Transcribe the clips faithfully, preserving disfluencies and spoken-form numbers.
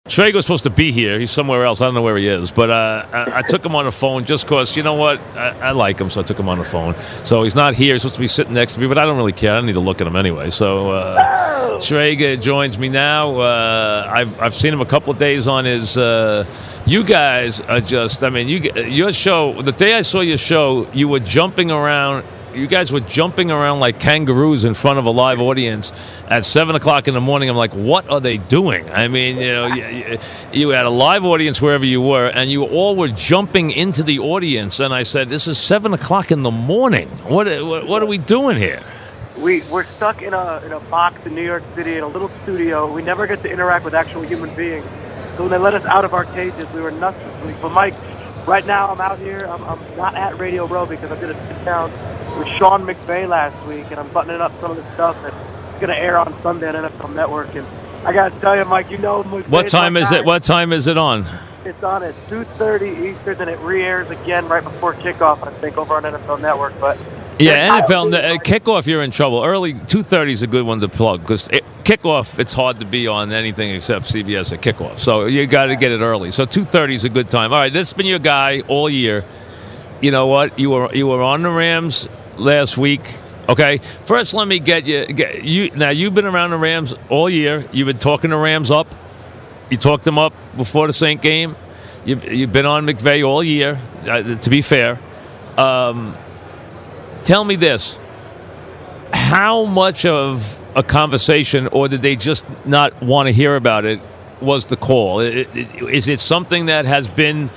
Schrager was supposed to be here. He's somewhere else. I don't know where he is. But uh, I, I took him on the phone just because, you know what? I, I like him, so I took him on the phone. So he's not here. He's supposed to be sitting next to me, but I don't really care. I don't need to look at him anyway. So uh, Schrager joins me now. Uh, I've, I've seen him a couple of days on his uh, – you guys are just – I mean, you your show – the day I saw your show, you were jumping around – you guys were jumping around like kangaroos in front of a live audience at seven o'clock in the morning. I'm like, what are they doing? I mean, you know, you, you had a live audience wherever you were, and you all were jumping into the audience. And I said, this is seven o'clock in the morning. What, what, what are we doing here? We, we're stuck in a, in a box in New York City in a little studio. We never get to interact with actual human beings. So when they let us out of our cages, we were nuts this week. But, Mike, right now I'm out here. I'm, I'm not at Radio Row because I did a sit-down with Sean McVay last week, and I'm buttoning up some of the stuff that's going to air on Sunday on N F L Network. And I got to tell you, Mike, you know McVay's what time is it? What time is it on? It's on at two thirty Eastern, and it re-airs again right before kickoff, I think, over on N F L Network. But yeah, N F L uh, kickoff, you're in trouble. Early two thirty is a good one to plug because kickoff, it's hard to be on anything except C B S at kickoff. So you got to get it early. So two thirty is a good time. All right, this has been your guy all year. You know what? You were you were on the Rams last week. Okay, first let me get you. Get you now. You've been around the Rams all year. You've been talking the Rams up. You talked them up before the Saint game. You, you've been on McVay all year. Uh, to be fair, um, tell me this: how much of a conversation, or did they just not want to hear about it, was the call? It, it, is it something that has been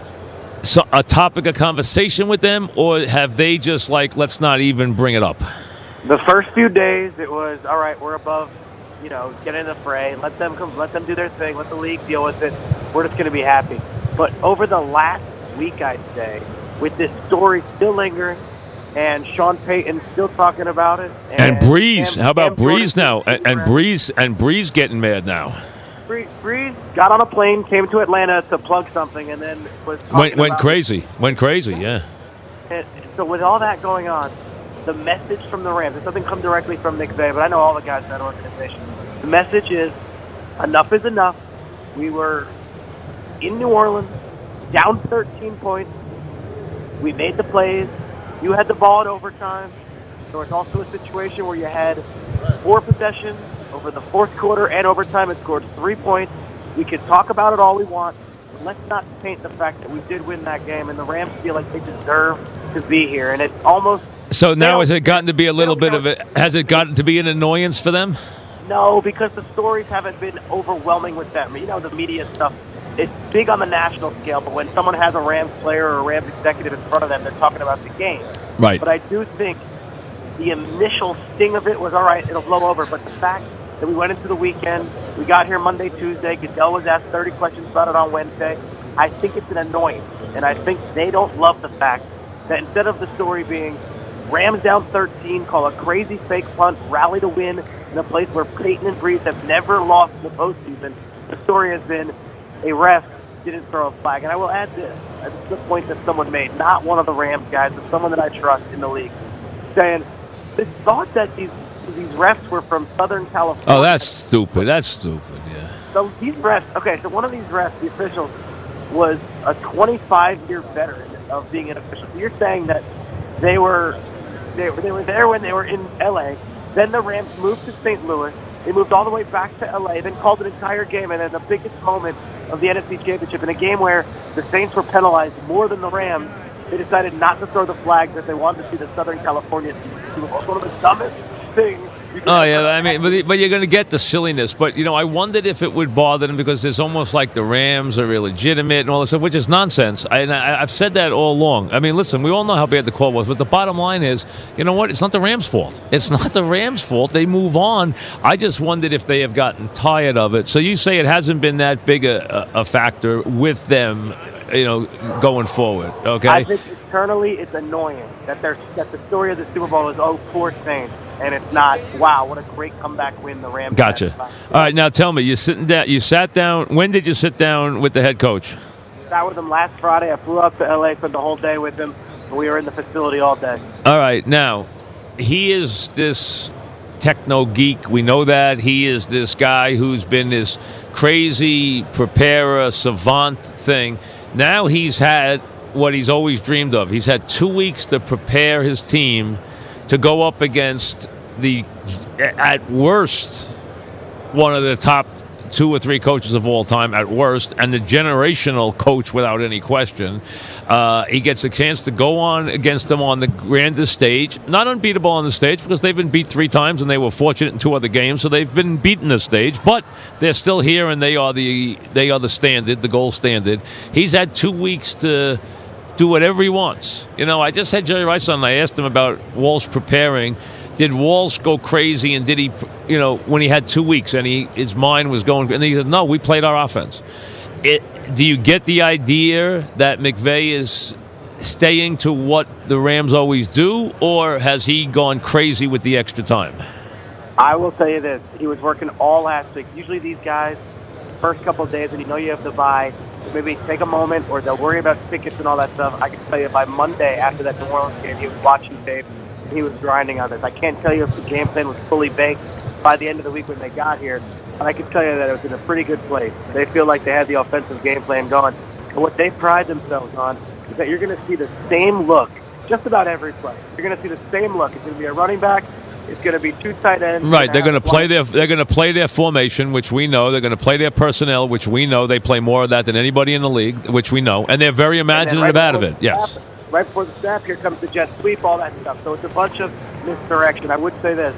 So a topic of conversation with them, or have they just like, let's not even bring it up? The first few days, it was all right. We're above, you know, get in the fray. Let them come. Let them do their thing. Let the league deal with it. We're just going to be happy. But over the last week, I'd say, with this story still lingering, and Sean Payton still talking about it, and, and Breeze. Cam, How about Cam Breeze now? And, and Breeze and Breeze getting mad now. Breeze got on a plane, came to Atlanta to plug something, and then was went went about crazy. Went crazy, yeah. And so with all that going on, the message from the Rams, it doesn't come directly from McVay, but I know all the guys in that organization. The message is, enough is enough. We were in New Orleans, down thirteen points. We made the plays. You had the ball in overtime. There was also a situation where you had four possessions over the fourth quarter and overtime. It scored three points. We could talk about it all we want, but let's not paint the fact that we did win that game, and the Rams feel like they deserve to be here. And it's almost... So now has it gotten to be a little bit of a... Has it gotten to be an annoyance for them? No, because the stories haven't been overwhelming with them. You know, the media stuff, it's big on the national scale, but when someone has a Rams player or a Rams executive in front of them, they're talking about the game. Right. But I do think the initial sting of it was, all right, it'll blow over. But the fact that we went into the weekend, we got here Monday, Tuesday, Goodell was asked thirty questions about it on Wednesday, I think it's an annoyance. And I think they don't love the fact that instead of the story being Rams down thirteen, call a crazy fake punt, rally to win in a place where Peyton and Breeze have never lost in the postseason, the story has been a ref didn't throw a flag. And I will add this. This is the point that someone made, not one of the Rams guys, but someone that I trust in the league, saying they thought that these these refs were from Southern California. Oh, that's stupid. That's stupid, yeah. So these refs, okay, so one of these refs, the officials, was a twenty-five-year veteran of being an official. So you're saying that they were they, they were there when they were in L A, then the Rams moved to Saint Louis, they moved all the way back to L A, then called an entire game, and then the biggest moment of the N F C Championship, in a game where the Saints were penalized more than the Rams, they decided not to throw the flag that they wanted to see the Southern California team. It was one of the dumbest things. Oh, yeah, I mean, but, but you're going to get the silliness. But, you know, I wondered if it would bother them because there's almost like the Rams are illegitimate and all this stuff, which is nonsense. I, and I, I've said that all along. I mean, listen, we all know how bad the call was, but the bottom line is, you know what? It's not the Rams' fault. It's not the Rams' fault. They move on. I just wondered if they have gotten tired of it. So you say it hasn't been that big a, a, a factor with them, you know, going forward, okay? I think internally it's annoying that, they're, that the story of the Super Bowl is, oh, poor Saints. And it's not, wow, what a great comeback win the Rams. Gotcha. All right, now tell me, you sitting down. You sat down. When did you sit down with the head coach? Sat with him last Friday. I flew up to L A, spent the whole day with him. We were in the facility all day. All right, now he is this techno geek. We know that. He is this guy who's been this crazy preparer, savant thing. Now he's had what he's always dreamed of. He's had two weeks to prepare his team to go up against the, at worst, one of the top two or three coaches of all time at worst, and the generational coach without any question. Uh, he gets a chance to go on against them on the grandest stage. Not unbeatable on the stage because they've been beat three times and they were fortunate in two other games, so they've been beaten the stage, but they're still here and they are the they are the standard, the gold standard. He's had two weeks to do whatever he wants. You know, I just had Jerry Rice on and I asked him about Walsh preparing. Did Walsh go crazy, and did he, you know, when he had two weeks and he his mind was going, and he said, no, we played our offense. It, do you get the idea that McVay is staying to what the Rams always do, or has he gone crazy with the extra time? I will tell you this. He was working all last week. Usually these guys, first couple of days when you know you have to bye, maybe take a moment, or they'll worry about tickets and all that stuff. I can tell you by Monday after that New Orleans game, he was watching tape. He was grinding on this. I can't tell you if the game plan was fully baked by the end of the week when they got here, but I can tell you that it was in a pretty good place. They feel like they had the offensive game plan going. And what they pride themselves on is that you're going to see the same look just about every play. You're going to see the same look. It's going to be a running back. It's going to be two tight ends. Right, they're going to play their they're going to play their formation, which we know. They're going to play their personnel, which we know. They play more of that than anybody in the league, which we know, and they're very imaginative out of it. Yes. Right before the snap, here comes the jet sweep, all that stuff. So it's a bunch of misdirection. I would say this.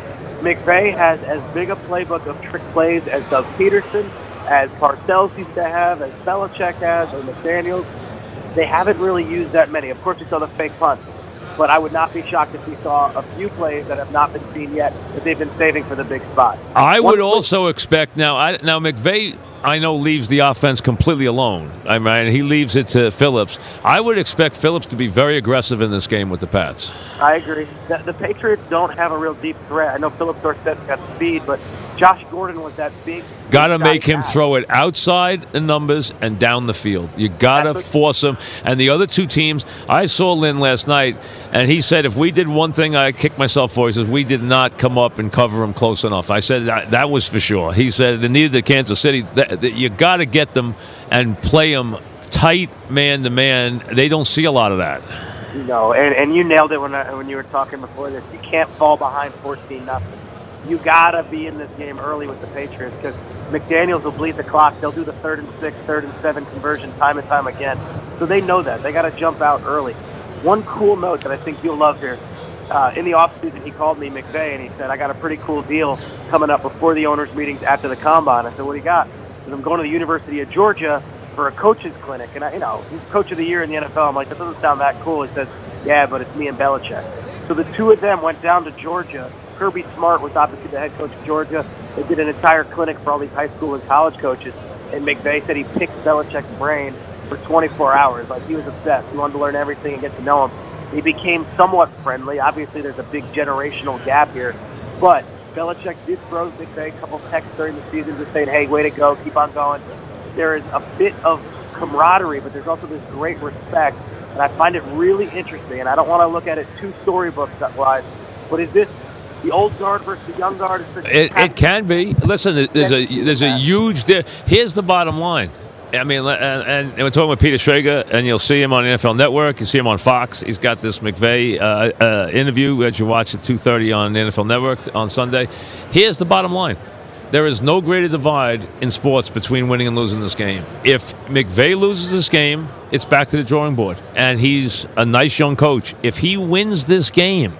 McVay has as big a playbook of trick plays as Doug Peterson, as Parcells used to have, as Belichick has, or McDaniels. They haven't really used that many. Of course, we saw the fake punt. But I would not be shocked if we saw a few plays that have not been seen yet that they've been saving for the big spot. I One would play- also expect now. I, now McVay, I know, leaves the offense completely alone. I mean, he leaves it to Phillips. I would expect Phillips to be very aggressive in this game with the Pats. I agree. The, the Patriots don't have a real deep threat. I know Phillips Dorsett's got speed, but Josh Gordon was that big. Got to make him throw it outside the numbers and down the field. You got to force him. And the other two teams, I saw Lynn last night, and he said if we did one thing, I kicked myself for. He says we did not come up and cover him close enough. I said that, that was for sure. He said and neither did Kansas City. That, that you got to get them and play them tight, man to man. They don't see a lot of that. No, and, and you nailed it when I, when you were talking before this. You can't fall behind fourteen nothing. You got to be in this game early with the Patriots because McDaniels will bleed the clock. They'll do the third and six, third and seven conversion time and time again. So they know that. They got to jump out early. One cool note that I think you'll love here. Uh, in the offseason, he called me McVay, and he said, I got a pretty cool deal coming up before the owners' meetings after the Combine. I said, what do you got? He said, I'm going to the University of Georgia for a coach's clinic. And, I, you know, he's coach of the year in the N F L. I'm like, that doesn't sound that cool. He says, yeah, but it's me and Belichick. So the two of them went down to Georgia. Kirby Smart was obviously the head coach of Georgia. They did an entire clinic for all these high school and college coaches. And McVay said he picked Belichick's brain for twenty-four hours. Like, he was obsessed. He wanted to learn everything and get to know him. He became somewhat friendly. Obviously, there's a big generational gap here. But Belichick did throw McVay a couple texts during the season just saying, hey, way to go, keep on going. There is a bit of camaraderie, but there's also this great respect. And I find it really interesting. And I don't want to look at it too storybook-wise, but is this the old guard versus the young guard? It, it can be. Listen, there's a there's a huge. Here's the bottom line. I mean, and, and we're talking with Peter Schrager, and you'll see him on the N F L Network. You see him on Fox. He's got this McVay uh, uh, interview that you watch at two thirty on the N F L Network on Sunday. Here's the bottom line. There is no greater divide in sports between winning and losing this game. If McVay loses this game, it's back to the drawing board. And he's a nice young coach. If he wins this game,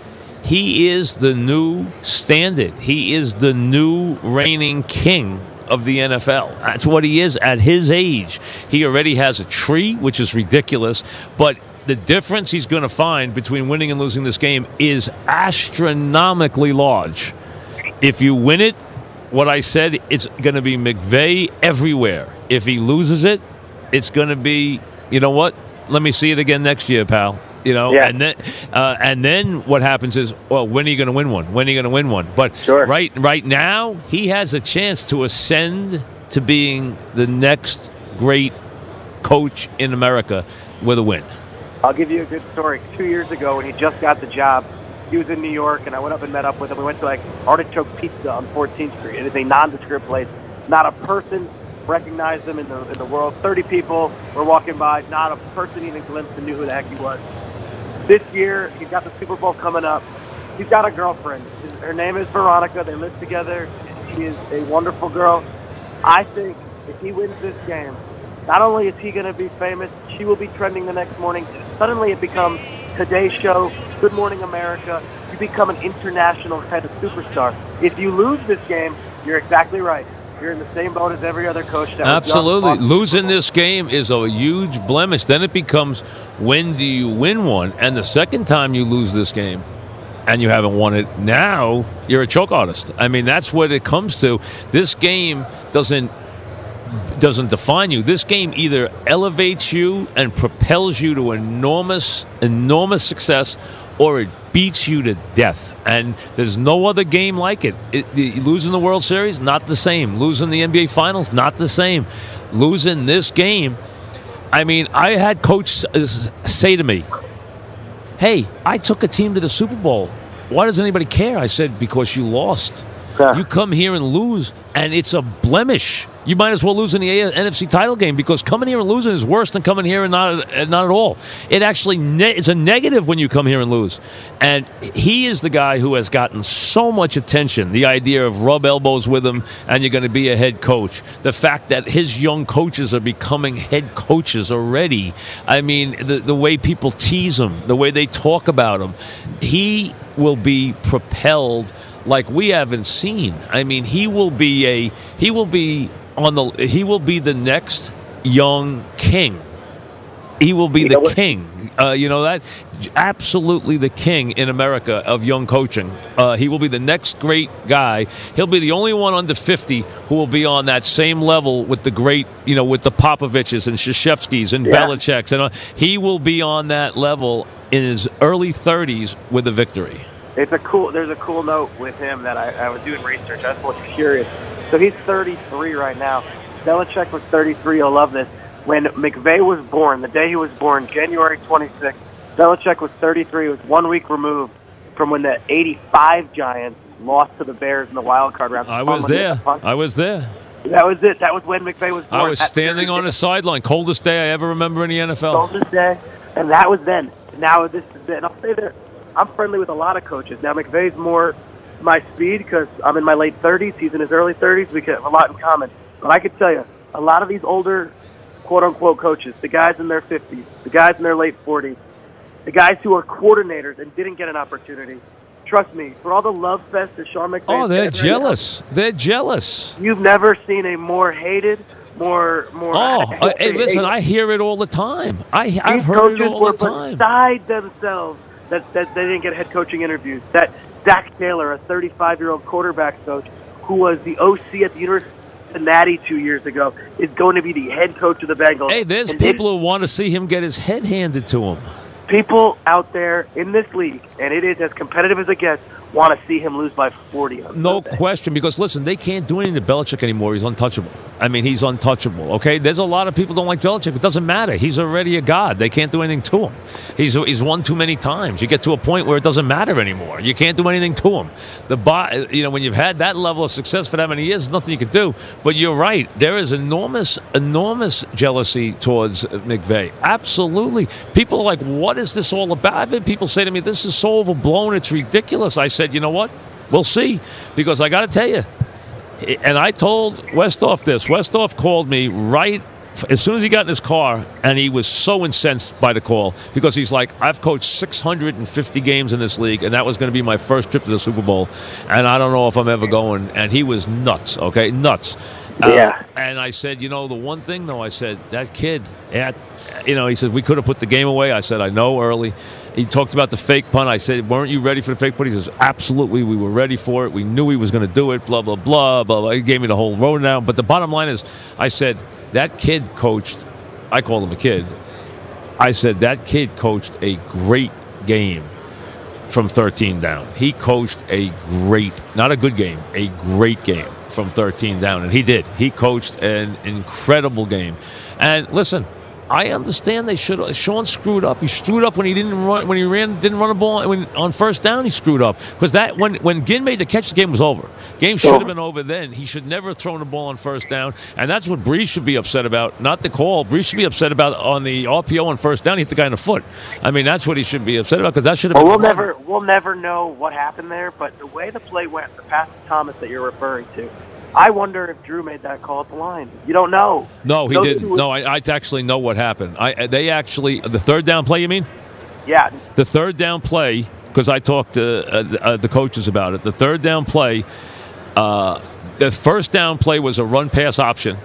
he is the new standard. He is the new reigning king of the N F L. That's what he is at his age. He already has a tree, which is ridiculous, but the difference he's going to find between winning and losing this game is astronomically large. If you win it, what I said, it's going to be McVay everywhere. If he loses it, it's going to be, you know what? Let me see it again next year, pal. You know, yeah. and then uh, and then what happens is, well, when are you going to win one? When are you going to win one? But sure. right right now, he has a chance to ascend to being the next great coach in America with a win. I'll give you a good story. Two years ago, when he just got the job, he was in New York, and I went up and met up with him. We went to like Artichoke Pizza on fourteenth Street. It is a nondescript place. Not a person recognized him in the in the world. thirty people were walking by. Not a person even glimpsed and knew who the heck he was. This year, he's got the Super Bowl coming up. He's got a girlfriend. Her name is Veronica. They live together. She is a wonderful girl. I think if he wins this game, not only is he going to be famous, she will be trending the next morning. Suddenly it becomes Today's Show, Good Morning America. You become an international kind of superstar. If you lose this game, you're exactly right. You're in the same boat as every other coach. That Absolutely. Losing this game is a huge blemish. Then it becomes, when do you win one? And the second time you lose this game and you haven't won it, now you're a choke artist. I mean, that's what it comes to. This game doesn't doesn't define you. This game either elevates you and propels you to enormous, enormous success, or it beats you to death. And there's no other game like it. it, it losing the World Series, not the same. Losing the N B A Finals, not the same. Losing this game, I mean, I had coach say to me, hey, I took a team to the Super Bowl. Why does anybody care? I said, because you lost. Yeah. You come here and lose, and it's a blemish. You might as well lose in the N F C title game, because coming here and losing is worse than coming here and not and not at all. It actually ne- it's a negative when you come here and lose. And he is the guy who has gotten so much attention. The idea of rub elbows with him and you're going to be a head coach. The fact that his young coaches are becoming head coaches already. I mean, the the way people tease him, the way they talk about him, he will be propelled like we haven't seen. I mean, he will be a he will be on the he will be the next young king. He will be You the know what? king. Uh, you know that? Absolutely the king in America of young coaching. Uh, he will be the next great guy. He'll be the only one under fifty who will be on that same level with the great, you know, with the Popoviches and Krzyzewskis and Yeah. Belichick's. And uh, he will be on that level in his early thirties with a victory. It's a cool. There's a cool note with him that I, I was doing research. I was curious. So he's thirty-three right now. Belichick was thirty-three. You'll love this. When McVay was born, the day he was born, January twenty-sixth, Belichick was thirty-three. It was one week removed from when the eighty-five Giants lost to the Bears in the wild card round. I was there. I was there. That was it. That was when McVay was born. I was standing on the sideline. Coldest day I ever remember in the N F L. Coldest day, and that was then. Now this is it. And I'll say that I'm friendly with a lot of coaches. Now McVay's more my speed because I'm in my late thirties. He's in his early thirties. We have a lot in common. But I could tell you, a lot of these older, quote-unquote coaches, the guys in their fifties, the guys in their late forties, the guys who are coordinators and didn't get an opportunity, trust me, for all the love fest that Sean McVay... Oh, they're has, jealous. They're jealous. You've never seen a more hated, more... more. Oh, I- uh, hey, listen, I hear it all the time. I, I've These heard it coaches all were the time. beside themselves that, that they didn't get head coaching interviews. That Zach Taylor, a thirty-five-year-old quarterback coach who was the O C at the University of Cincinnati two years ago, is going to be the head coach of the Bengals. Hey, there's And people who want to see him get his head handed to him. people out there in this league, and it is as competitive as it gets, want to see him lose by forty on No Sunday. question, because listen, they can't do anything to Belichick anymore. He's untouchable. I mean, he's untouchable, okay? There's a lot of people who don't like Belichick. It doesn't matter. He's already a god. They can't do anything to him. He's he's won too many times. You get to a point where it doesn't matter anymore. You can't do anything to him. The bo- you know, when you've had that level of success for that many years, there's nothing you can do. But you're right. There is enormous, enormous jealousy towards McVay. Absolutely. People are like, what is this all about? I've had people say to me, this is so overblown, it's ridiculous. I said, you know what? We'll see. Because I got to tell you, and I told Westhoff this. Westhoff called me right as soon as he got in his car, and he was so incensed by the call because he's like, I've coached six hundred fifty games in this league, and that was going to be my first trip to the Super Bowl, and I don't know if I'm ever going. And he was nuts, okay? Nuts. Yeah. Uh, and I said, you know, the one thing, though, I said, that kid, at, you know, he said, we could have put the game away. I said, I know, early. He talked about the fake punt. I said, weren't you ready for the fake punt? He says, absolutely, we were ready for it. We knew he was going to do it, blah, blah, blah, blah, blah. He gave me the whole road down. But the bottom line is, I said, that kid coached, I call him a kid. I said, that kid coached a great game from thirteen down. He coached a great, not a good game, a great game from thirteen down. And he did. He coached an incredible game. And listen, I understand they should. Sean screwed up. He screwed up when he didn't run. When he ran, didn't run a ball. When on first down, he screwed up because that when when Ginn made the catch, the game was over. Game should have been over then. He should never have thrown the ball on first down, and that's what Brees should be upset about. Not the call. Brees should be upset about on the R P O on first down. He hit the guy in the foot. I mean, that's what he should be upset about because that should have. Well, been we'll never we'll never know what happened there. But the way the play went, the pass to Thomas that you're referring to. I wonder if Drew made that call at the line. You don't know. No, he Those didn't. two- No, I, I actually know what happened. I they actually the third down play. You mean? Yeah. The third down play because I talked to uh, the, uh, the coaches about it. The third down play, uh, the first down play was a run pass option,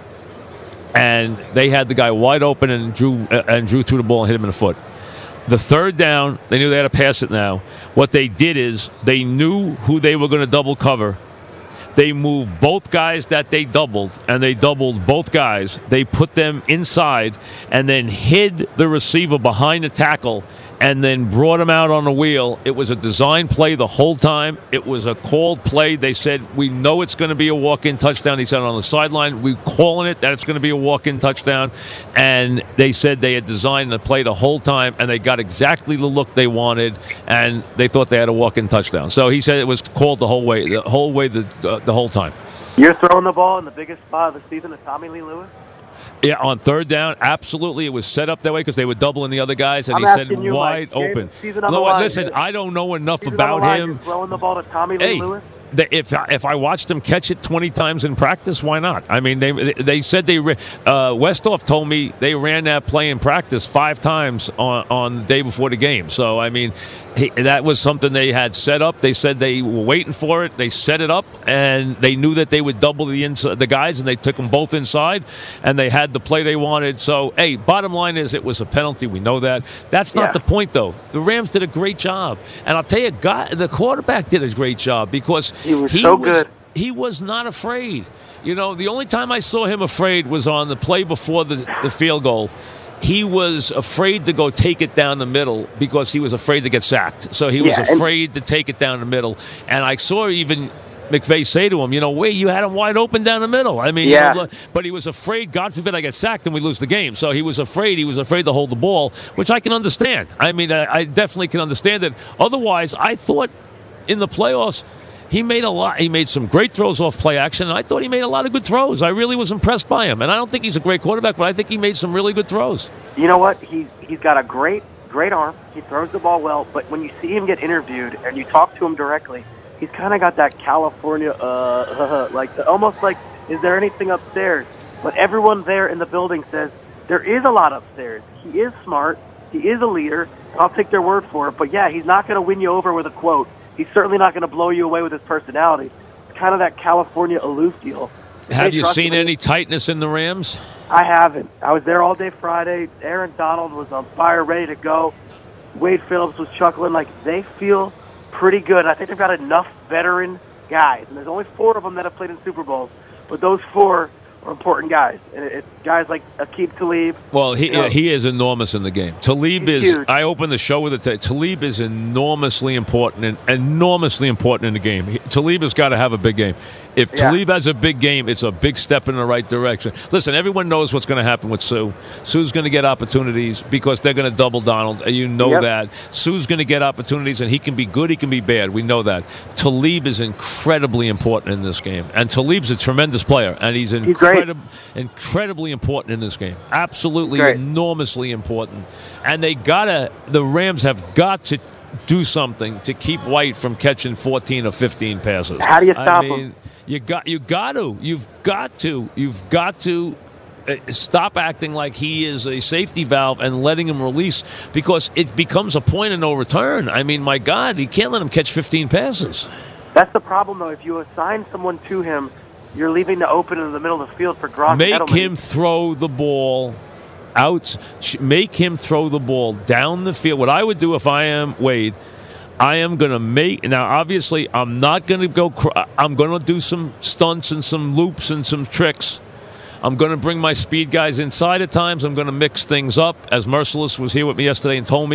and they had the guy wide open and Drew uh, and Drew threw the ball and hit him in the foot. The third down, they knew they had to pass it now. What they did is they knew who they were going to double cover. They moved both guys that they doubled, and they doubled both guys. They put them inside and then hid the receiver behind the tackle and then brought him out on the wheel. It was a design play the whole time. It was a called play. They said, we know it's going to be a walk-in touchdown. He said on the sideline, we're calling it that it's going to be a walk-in touchdown. And they said they had designed the play the whole time, and they got exactly the look they wanted, and they thought they had a walk-in touchdown. So he said it was called the whole way, the whole way, the, uh, the whole time. You're throwing the ball in the biggest spot of the season to Tommy Lee Lewis? Yeah, on third down, absolutely. It was set up that way because they were doubling the other guys, and I'm he said asking you, wide Mike, open. season on the No, line, listen, dude. I don't know enough Season about on the line, him. You're throwing the ball to Tommy Lee Hey, Lewis? they, if if I watched them catch it twenty times in practice, why not? I mean, they they said they uh, Westhoff told me they ran that play in practice five times on on the day before the game. So I mean, he, that was something they had set up. They said they were waiting for it. They set it up, and they knew that they would double the inside, the guys, and they took them both inside, and they had the play they wanted. So hey, bottom line is it was a penalty. We know that. That's not Yeah. the point, though. The Rams did a great job, and I'll tell you, God, the quarterback did a great job because He was so good. He was not afraid. You know, the only time I saw him afraid was on the play before the, the field goal. He was afraid to go take it down the middle because he was afraid to get sacked. So he was Yeah, and- afraid to take it down the middle. And I saw even McVay say to him, you know, wait, you had him wide open down the middle. I mean, Yeah. you know, but he was afraid, God forbid I get sacked and we lose the game. So he was afraid. He was afraid to hold the ball, which I can understand. I mean, I, I definitely can understand it. Otherwise, I thought in the playoffs, he made a lot. He made some great throws off play action, and I thought he made a lot of good throws. I really was impressed by him, and I don't think he's a great quarterback, but I think he made some really good throws. You know what? He's he's got a great great arm. He throws the ball well, but when you see him get interviewed and you talk to him directly, he's kind of got that California, uh, like the, almost like, is there anything upstairs? But everyone there in the building says there is a lot upstairs. He is smart. He is a leader. I'll take their word for it. But yeah, he's not going to win you over with a quote. He's certainly not going to blow you away with his personality. It's kind of that California aloof deal. Have They you trust seen him. any tightness in the Rams? I haven't. I was there all day Friday. Aaron Donald was on fire, ready to go. Wade Phillips was chuckling. Like, they feel pretty good. I think they've got enough veteran guys. And there's only four of them that have played in Super Bowls. But those four are important guys. And it's guys like Aqib Talib. Well, he You know, he is enormous in the game. Talib He's is. huge. I opened the show with it. today. Talib is enormously important and enormously important in the game. He, Talib has got to have a big game. If Yeah. Talib has a big game, it's a big step in the right direction. Listen, everyone knows what's going to happen with Sue. Sue's going to get opportunities because they're going to double Donald, and you know Yep. that. Sue's going to get opportunities, and he can be good, he can be bad. We know that. Talib is incredibly important in this game, and Talib's a tremendous player, and he's He's great. incredib- incredibly important in this game. Absolutely Great. enormously important. And they gotta, the Rams have got to do something to keep White from catching fourteen or fifteen passes. How do you stop I him? mean, You got, you got to, you've got to, you've got to uh, stop acting like he is a safety valve and letting him release because it becomes a point of no return. I mean, my God, you can't let him catch fifteen passes. That's the problem, though. If you assign someone to him, you're leaving the open in the middle of the field for Gronk. Make and Edelman. him throw the ball out. Make him throw the ball down the field. What I would do if I am Wade, I am going to make. Now, obviously, I'm not going to go. cr- I'm going to do some stunts and some loops and some tricks. I'm going to bring my speed guys inside at times. I'm going to mix things up. As Merciless was here with me yesterday and told me,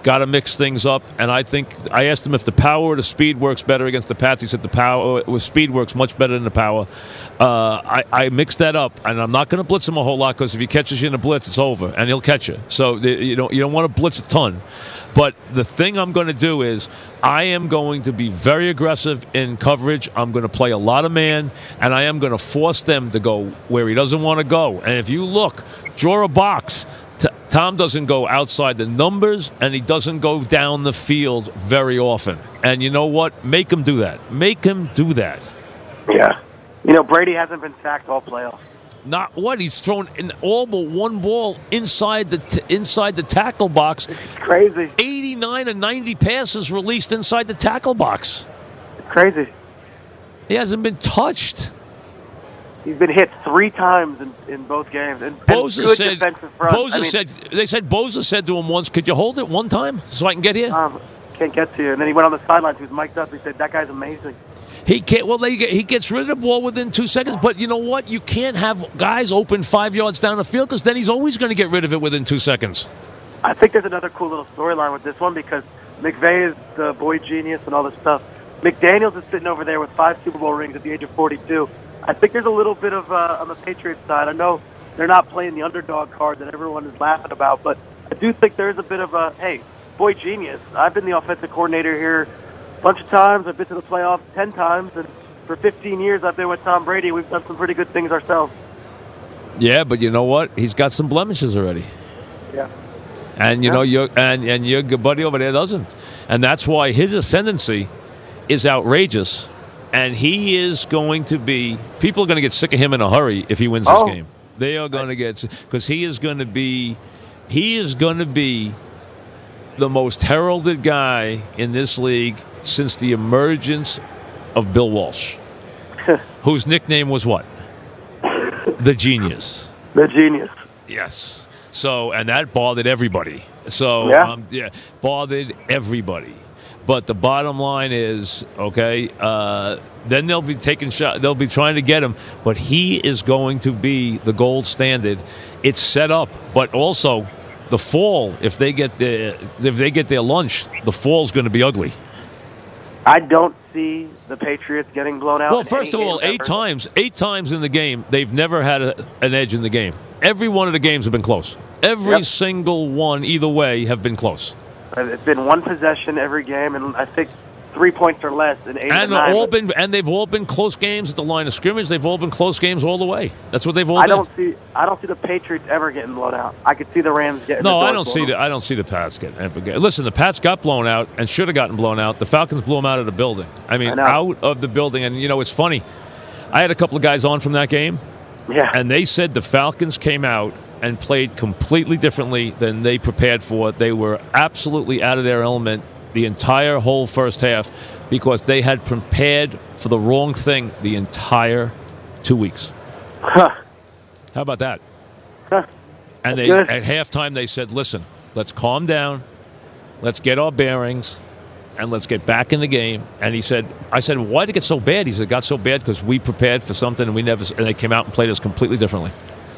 Got to mix things up, and I think I asked him if the power or the speed works better against the Pats. He said the power, with speed works much better than the power. Uh, I, I mixed that up, and I'm not going to blitz him a whole lot because if he catches you in a blitz, it's over, and he'll catch you. So the, you don't you don't want to blitz a ton. But the thing I'm going to do is I am going to be very aggressive in coverage. I'm going to play a lot of man, and I am going to force them to go where he doesn't want to go. And if you look, draw a box. T- Tom doesn't go outside the numbers, and he doesn't go down the field very often. And you know what? Make him do that. Make him do that. Yeah. You know, Brady hasn't been sacked all playoffs. Not what? He's thrown in all but one ball inside the t- inside the tackle box. It's crazy. eighty-nine and ninety passes released inside the tackle box. It's crazy. He hasn't been touched. He's been hit three times in, in both games. And, Bosa and good said. defensive front. Bosa I mean, said. They said Bosa said to him once, "Could you hold it one time so I can get here?" Um, can't get to you. And then he went on the sidelines. He was mic'd up. He said, "That guy's amazing." He can't. Well, they, he gets rid of the ball within two seconds. But you know what? You can't have guys open five yards down the field because then he's always going to get rid of it within two seconds. I think there's another cool little storyline with this one because McVay is the boy genius and all this stuff. McDaniels is sitting over there with five Super Bowl rings at the age of forty-two. I think there's a little bit of uh, on the Patriots side. I know they're not playing the underdog card that everyone is laughing about, but I do think there is a bit of a, hey, boy genius. I've been the offensive coordinator here a bunch of times. I've been to the playoffs ten times, and for fifteen years I've been with Tom Brady. We've done some pretty good things ourselves. Yeah, but you know what? He's got some blemishes already. Yeah. And you yeah. know, your and and your good buddy over there doesn't, and that's why his ascendancy is outrageous. And he is going to be – people are going to get sick of him in a hurry if he wins this oh. game. They are going to get – because he is going to be – he is going to be the most heralded guy in this league since the emergence of Bill Walsh, whose nickname was what? The Genius. The Genius. Yes. So – and that bothered everybody. So, yeah, um, yeah bothered everybody. But the bottom line is, okay, uh, then they'll be taking shot. They'll be trying to get him, but he is going to be the gold standard. It's set up, but also the fall. If they get their if they get their lunch, the fall's going to be ugly. I don't see the Patriots getting blown out. Well, first of all, eight ever. times, eight times in the game, they've never had a, an edge in the game. Every one of the games have been close. Every yep. single one, either way, have been close. It's been one possession every game, and I think three points or less in eight and or nine. all been and they've all been close games at the line of scrimmage. They've all been close games all the way. That's what they've all I been. don't see. I don't see the Patriots ever getting blown out. I could see the Rams getting. No, the I don't see the. I don't see the Pats getting. ever get- Listen, the Pats got blown out and should have gotten blown out. The Falcons blew them out of the building. I mean, I out of the building. And you know, it's funny. I had a couple of guys on from that game. Yeah. And they said the Falcons came out and played completely differently than they prepared for. They were absolutely out of their element the entire whole first half because they had prepared for the wrong thing the entire two weeks. Huh. How about that? Huh. And they Good. at halftime they said, listen, let's calm down, let's get our bearings, and let's get back in the game. And he said, I said, why did it get so bad? He said, it got so bad because we prepared for something and we never, and they came out and played us completely differently.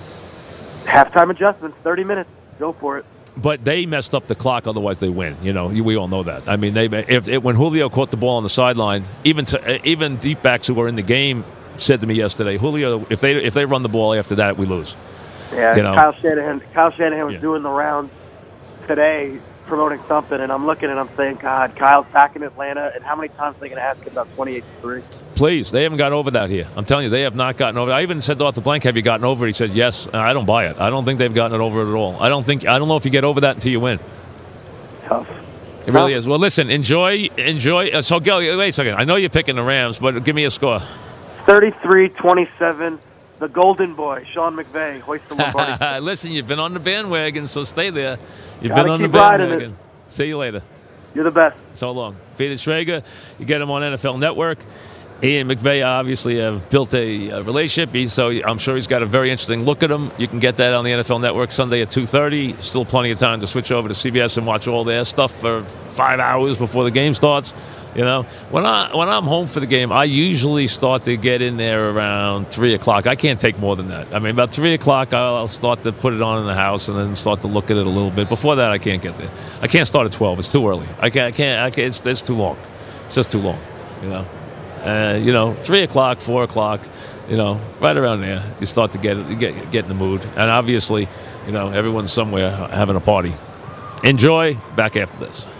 Halftime adjustments, thirty minutes. Go for it. But they messed up the clock, otherwise they win. You know, we all know that. I mean, they if, if when Julio caught the ball on the sideline, even to, even deep backs who were in the game said to me yesterday, Julio, if they if they run the ball after that, we lose. Yeah, You know? Kyle Shanahan. Kyle Shanahan was Yeah. doing the rounds today, promoting something, and I'm looking and I'm saying, God, Kyle's back in Atlanta, and how many times are they going to ask him about twenty-eight to three? Please, they haven't gotten over that here. I'm telling you, they have not gotten over it. I even said to Arthur Blank, have you gotten over it? He said, yes. I don't buy it. I don't think they've gotten it over it at all. I don't think. I don't know if you get over that until you win. Tough. It really is. Well, listen, enjoy, enjoy. Uh, so, Gil, wait a second. I know you're picking the Rams, but give me a score. thirty-three twenty-seven. The Golden Boy, Sean McVay, hoist the Lombardi. Listen, you've been on the bandwagon, so stay there. You've Gotta been on the keep riding it. bandwagon. See you later. You're the best. So long. Felix Schrager, you get him on N F L Network. He and McVay obviously have built a, a relationship, he, so I'm sure he's got a very interesting look at him. You can get that on the N F L Network Sunday at two thirty. Still plenty of time to switch over to C B S and watch all their stuff for five hours before the game starts. You know, when I when I'm home for the game, I usually start to get in there around three o'clock. I can't take more than that. I mean, about three o'clock, I'll start to put it on in the house and then start to look at it a little bit. Before that, I can't get there. I can't start at twelve. It's too early. I can't. I can't. I can't it's, it's too long. It's just too long. You know, uh, you know, three o'clock, four o'clock. You know, right around there, you start to get you get get in the mood. And obviously, you know, everyone's somewhere having a party. Enjoy. Back after this.